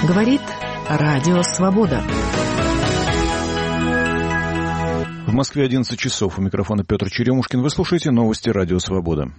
Говорит Радио Свобода. В Москве 11 часов. У микрофона Петр Черемушкин. Вы слушаете новости Радио Свобода.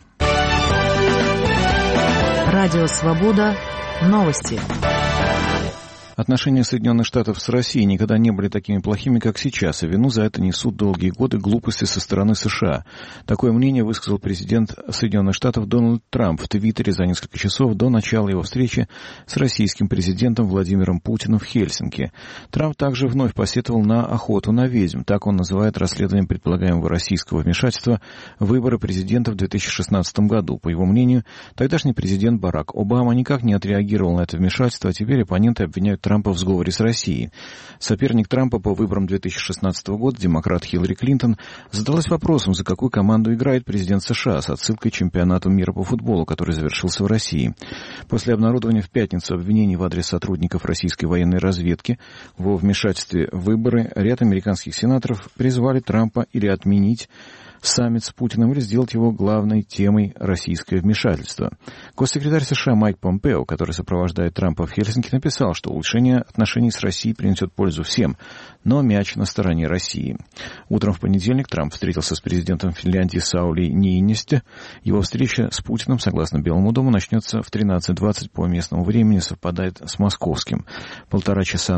Радио Свобода. Новости. Отношения Соединенных Штатов с Россией никогда не были такими плохими, как сейчас, и вину за это несут долгие годы глупости со стороны США. Такое мнение высказал президент Соединенных Штатов Дональд Трамп в Твиттере за несколько часов до начала его встречи с российским президентом Владимиром Путиным в Хельсинки. Трамп также вновь посетовал на охоту на ведьм. Так он называет расследование предполагаемого российского вмешательства в выборы президента в 2016 году. По его мнению, тогдашний президент Барак Обама никак не отреагировал на это вмешательство, а теперь оппоненты обвиняют Трампа в сговоре с Россией. Соперник Трампа по выборам 2016 года, демократ Хиллари Клинтон, задалась вопросом, за какую команду играет президент США, с отсылкой к чемпионату мира по футболу, который завершился в России. После обнародования в пятницу обвинений в адрес сотрудников российской военной разведки во вмешательстве в выборы, ряд американских сенаторов призвали Трампа или отменить саммит с Путиным или сделать его главной темой российское вмешательство. Госсекретарь США Майк Помпео, который сопровождает Трампа в Хельсинки, написал, что улучшение отношений с Россией принесет пользу всем, но мяч на стороне России. Утром в понедельник Трамп встретился с президентом Финляндии Саули Ниинисте. Его встреча с Путиным, согласно Белому дому, начнется в 13:20 по местному времени, совпадает с московским. Полтора часа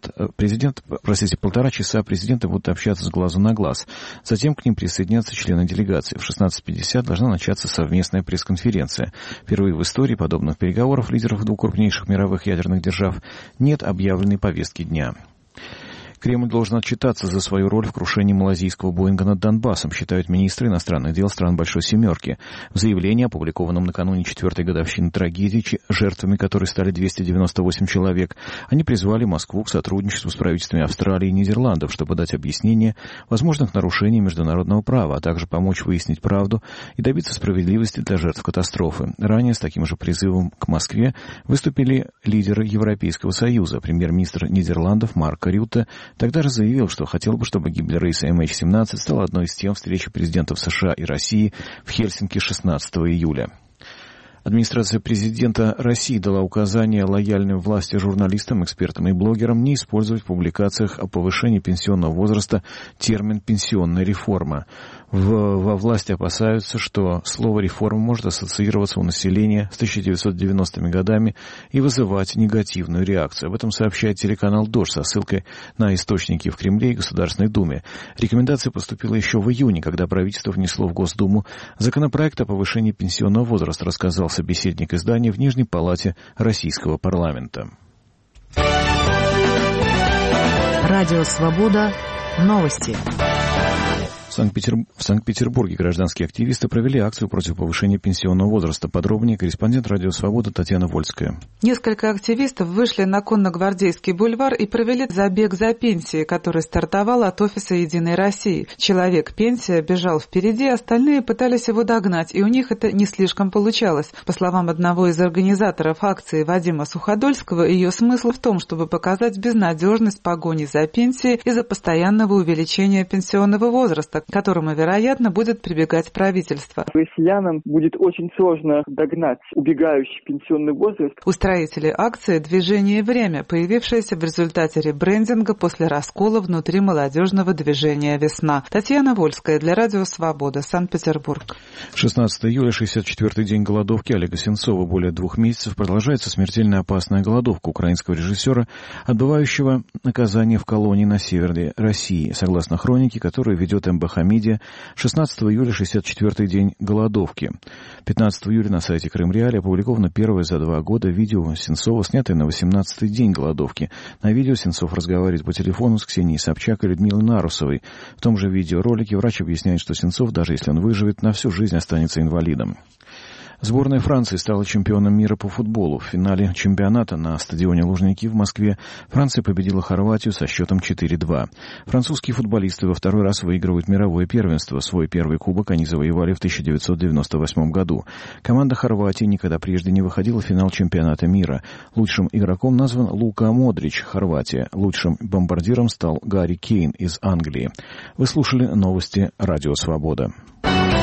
президенты будут общаться с глазу на глаз. Затем к ним присоединятся члены делегации. В 16:50 должна начаться совместная пресс-конференция. Впервые в истории подобных переговоров лидеров двух крупнейших мировых ядерных держав нет объявленной повестки дня. Кремль должен отчитаться за свою роль в крушении малазийского Боинга над Донбассом, считают министры иностранных дел стран Большой Семерки. В заявлении, опубликованном накануне 4-й годовщины трагедии, жертвами которой стали 298 человек, они призвали Москву к сотрудничеству с правительствами Австралии и Нидерландов, чтобы дать объяснение возможных нарушений международного права, а также помочь выяснить правду и добиться справедливости для жертв катастрофы. Ранее с таким же призывом к Москве выступили лидеры Европейского Союза. Премьер-министр Нидерландов Марк Рютте тогда же заявил, что хотел бы, чтобы гибель рейса MH17 стала одной из тем встречи президентов США и России в Хельсинки 16 июля. Администрация президента России дала указание лояльным власти журналистам, экспертам и блогерам не использовать в публикациях о повышении пенсионного возраста термин «пенсионная реформа». Во власти опасаются, что слово «реформа» может ассоциироваться у населения с 1990-ми годами и вызывать негативную реакцию. Об этом сообщает телеканал «Дождь» со ссылкой на источники в Кремле и Государственной Думе. Рекомендация поступила еще в июне, когда правительство внесло в Госдуму законопроект о повышении пенсионного возраста, рассказал собеседник издания в Нижней палате Российского парламента. Радио Свобода. Новости. В Санкт-Петербурге гражданские активисты провели акцию против повышения пенсионного возраста. Подробнее корреспондент «Радио Свобода» Татьяна Вольская. Несколько активистов вышли на Конно-Гвардейский бульвар и провели забег за пенсией, который стартовал от офиса «Единой России». Человек-пенсия бежал впереди, остальные пытались его догнать, и у них это не слишком получалось. По словам одного из организаторов акции Вадима Суходольского, ее смысл в том, чтобы показать безнадежность погони за пенсией из-за постоянного увеличения пенсионного возраста, к которому, вероятно, будет прибегать правительство. Россиянам будет очень сложно догнать убегающий пенсионный возраст. Устроители акции «Движение «Время», появившееся в результате ребрендинга после раскола внутри молодежного движения «Весна». Татьяна Вольская для Радио Свобода, Санкт-Петербург. 16 июля, 64-й день голодовки Олега Сенцова. Более 2 месяцев продолжается смертельно опасная голодовка украинского режиссера, отбывающего наказание в колонии на севере России. Согласно хронике, которую ведет МБХ Медиа, 16 июля 64-й день голодовки. 15 июля на сайте Крым-Реалии опубликовано первое за 2 года видео Сенцова, снятое на 18-й день голодовки. На видео Сенцов разговаривает по телефону с Ксенией Собчак и Людмилой Нарусовой. В том же видеоролике врач объясняет, что Сенцов, даже если он выживет, на всю жизнь останется инвалидом. Сборная Франции стала чемпионом мира по футболу. В финале чемпионата на стадионе Лужники в Москве Франция победила Хорватию со счетом 4-2. Французские футболисты во второй раз выигрывают мировое первенство. Свой первый кубок они завоевали в 1998 году. Команда Хорватии никогда прежде не выходила в финал чемпионата мира. Лучшим игроком назван Лука Модрич, Хорватия. Лучшим бомбардиром стал Гарри Кейн из Англии. Вы слушали новости Радио Свобода.